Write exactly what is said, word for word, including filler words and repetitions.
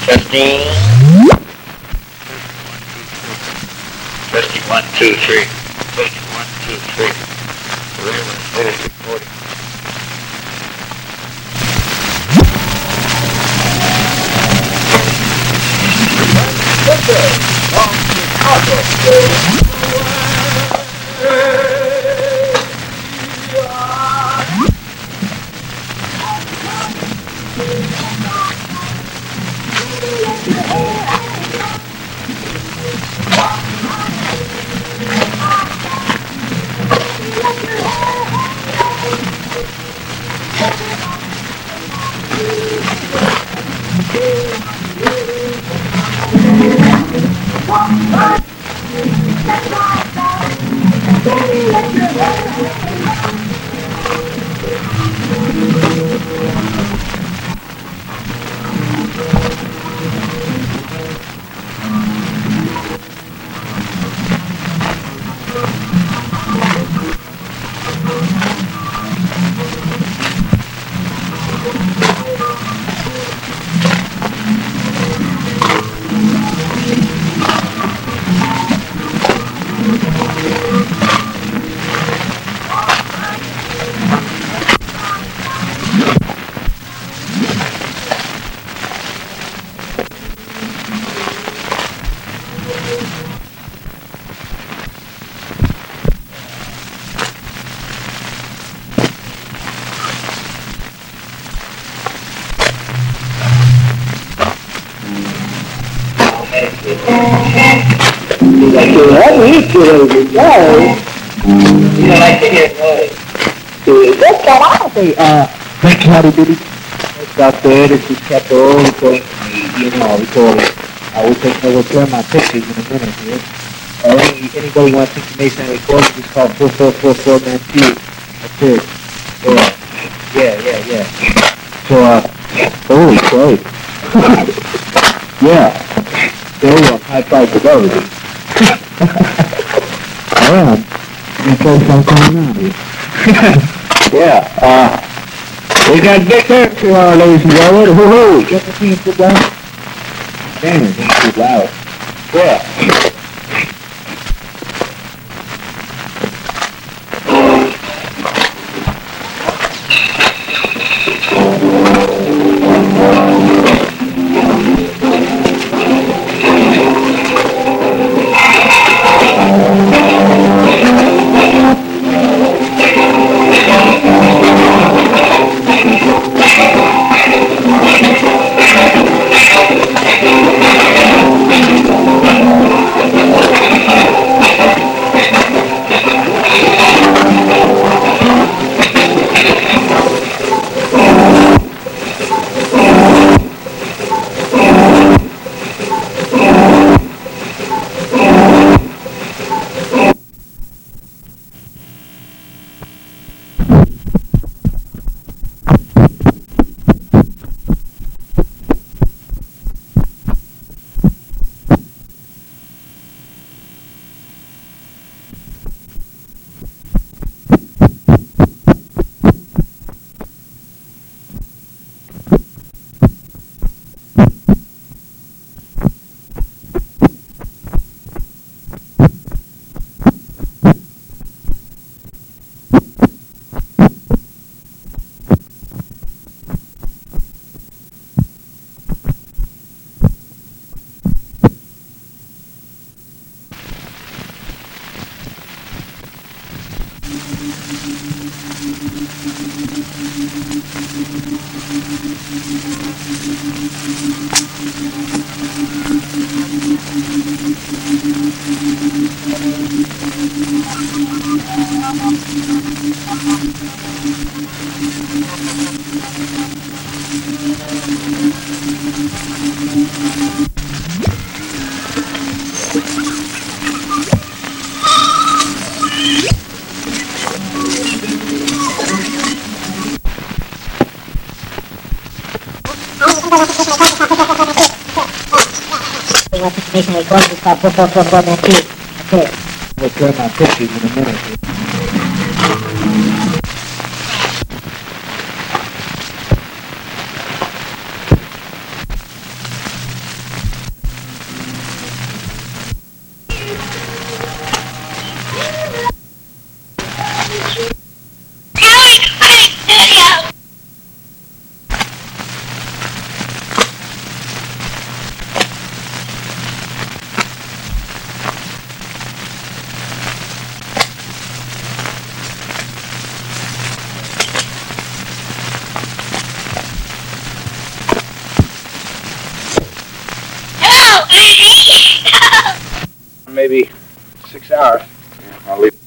Testing. Testing one, two, three. Testing one, two, three. Latest recording. Let me feel it, guys. You know, like to hear noise. Let's get out of here. Uh, thank you, how did it? Doctor, this is kept all recording, you know, recording. I will take no return my pictures in a minute here. Uh, any, anybody wants information on recording, just call four four four four nine two. That's it. Yeah, yeah, yeah, yeah. So, uh, holy Christ. Yeah. There you go, high five to those. Alright. You guys don't come out here. Yeah, uh, we got Victor, uh, ladies and gentlemen. Woohoo! Get the team sit down. Damn, it's too loud. Yeah. Information recording is called four four four four nine two. That's it. We'll turn my pictures in a minute. Maybe six hours. Yeah, I'll leave.